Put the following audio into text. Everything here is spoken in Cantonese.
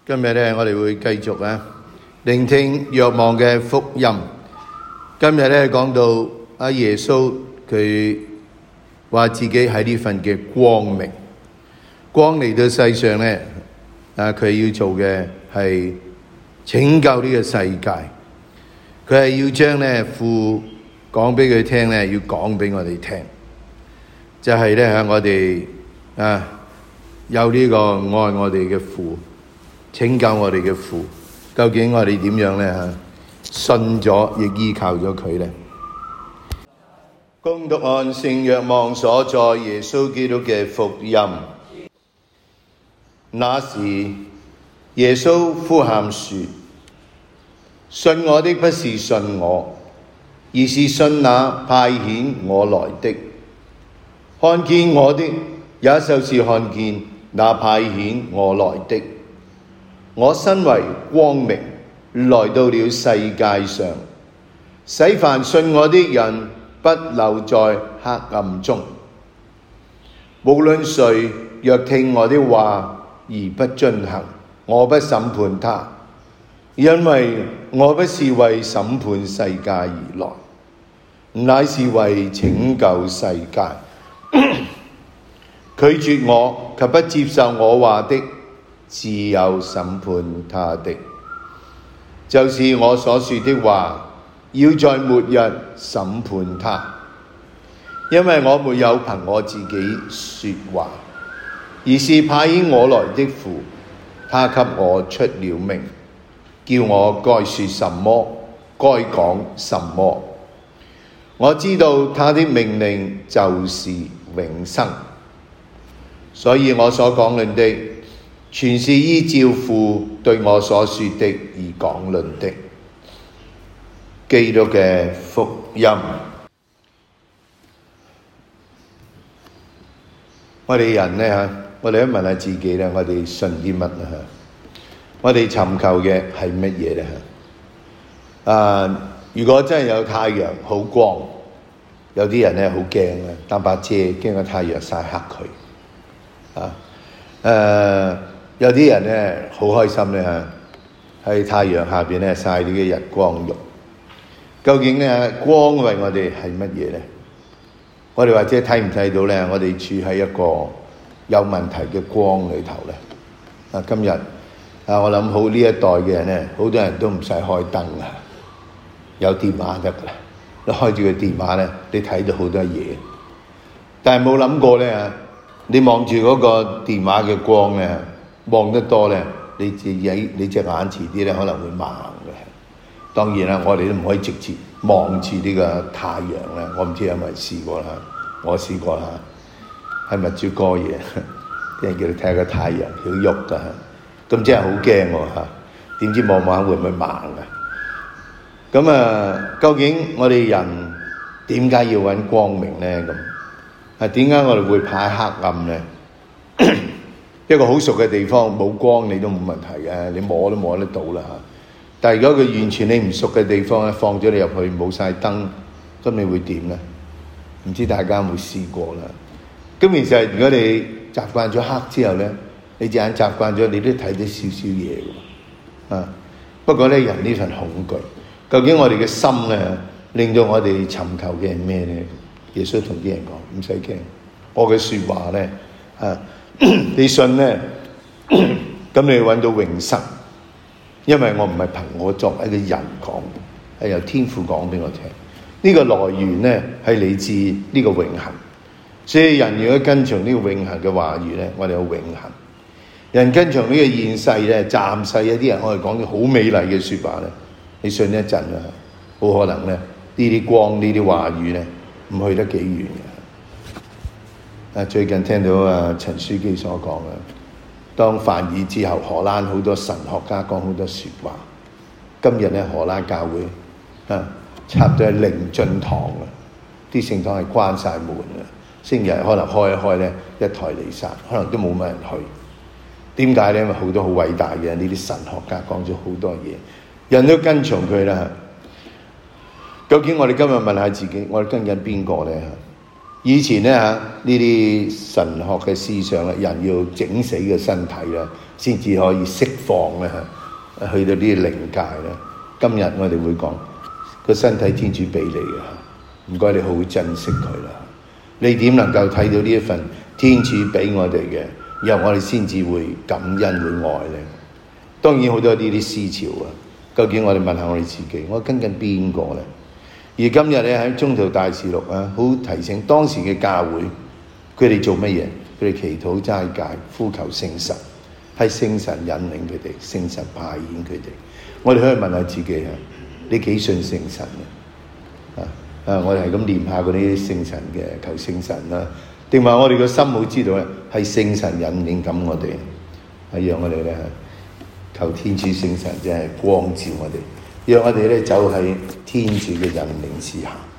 今日咧，我哋會繼續聆聽若望嘅福音。今日咧講到阿耶穌佢話自己係呢份嘅光明，光嚟到世上咧，佢要做嘅係拯救呢個世界。佢係要將咧父講俾佢聽咧，要講俾我哋聽，就係咧喺我哋有呢個愛我哋嘅父。拯救我哋嘅父，究竟我哋點樣呢？信咗亦依靠咗佢呢？恭讀按聖若望所載耶穌基督嘅福音。那時耶穌呼喊說：信我的不是信我，而是信那派遣我來的。看見我的，也就是看見那派遣我來的。我身為光明，來到了世界上，使凡信我的人不留在黑暗中。無論誰若聽我的話而不遵行，我不審判他，因為我不是為審判世界而來，乃是為拯救世界。拒絕我及不接受我話的，自有審判他的，就是我所說的話，要在末日審判他。因為我沒有憑我自己說話，而是派遣我來的父，他給我出了命，叫我該說什麼，該講什麼。我知道他的命令就是永生，所以我所講論的，全是依照父對我所說的而講論的。基督嘅福音。我哋人呢，我哋都問下自己咧，我哋信啲乜啊？我哋尋求嘅係乜嘢咧？如果真係有太陽好光，有啲人咧好驚啊，擔把遮驚個太陽曬黑佢。有啲人咧好開心咧喺太陽下邊咧曬啲嘅日光浴。究竟咧光為我哋係乜嘢咧？我哋或者睇唔睇到咧？我哋處喺一個有問題嘅光裏頭咧。今日我諗好呢一代嘅人咧，好多人都唔使開燈啊，有電話得噶啦。你開住個電話咧，你睇到好多嘢。但係冇諗過咧，你望住嗰個電話嘅光咧，望得多咧，你隻眼遲啲咧可能會盲嘅。當然啦，我哋都唔可以直接望住呢個太陽咧。我唔知有冇人試過啦，我試過啦，喺蜜珠哥嘢，啲人叫你睇下個太陽佢喐噶，咁真係好驚喎。點知望望會唔會盲嘅？咁究竟我哋人點解要揾光明咧？咁點解我哋會怕黑暗咧？一個好熟嘅地方冇光你都冇問題嘅，你摸都摸得到啦。但係如果佢完全你唔熟嘅地方咧，放咗你入去冇晒燈，咁你會點咧？唔知大家有冇試過啦？咁其實如果你習慣咗黑之後咧，你隻眼習慣咗，你都睇到少少嘢嘅。不過咧，人呢份恐懼，究竟我哋嘅心咧，令到我哋尋求嘅係咩咧？耶穌同啲人講：唔使驚，我嘅説話咧，你信咧，咁你揾到永生。因為我唔係憑我作為一個人講，係由天父講俾我聽。呢個來源咧係嚟自呢個永恆。所以人如果跟從呢個永恆嘅話語咧，我哋有永恆。人跟從呢個現世咧，暫世一啲人可以講啲好美麗嘅説話咧，你信一陣啊，好可能咧呢啲光呢啲話語咧唔去得幾遠嘅。最近聽到陳書記所講啊。當梵二之後，荷蘭好多神學家講好多説話。今日咧，荷蘭教會差唔多係零進堂啊！啲聖堂係關晒門啊！星期日可能開一開咧，一台彌撒，可能都冇乜人去。點解咧？因為好多好偉大嘅呢啲神學家講咗好多嘢，人都跟從佢啦。究竟我哋今日問下自己，我哋跟緊邊個咧？ 以前咧呢啲神學嘅思想咧，人要整死嘅身體咧，先至可以釋放咧去到呢啲靈界咧。今日我哋會講個身體天主俾你嘅，唔該你好好珍惜佢啦。你點能夠睇到呢一份天主俾我哋嘅，然後我哋先至會感恩會愛咧？當然好多呢啲思潮啊，究竟我哋問下我哋自己，我跟緊邊個咧？而今日咧喺宗徒大事錄啊，好提醒當時嘅教會，佢哋做乜嘢？佢哋祈禱齋戒，呼求聖神，係聖神引領佢哋，聖神派遣佢哋。我哋可以問下自己啊，你幾信聖神啊？我哋係咁念下嗰啲聖神嘅求聖神啦，定話我哋個心好知道咧，係聖神引領緊我哋，係讓我哋咧求天主聖神即係光照我哋。讓我哋咧走喺天主嘅引領之下。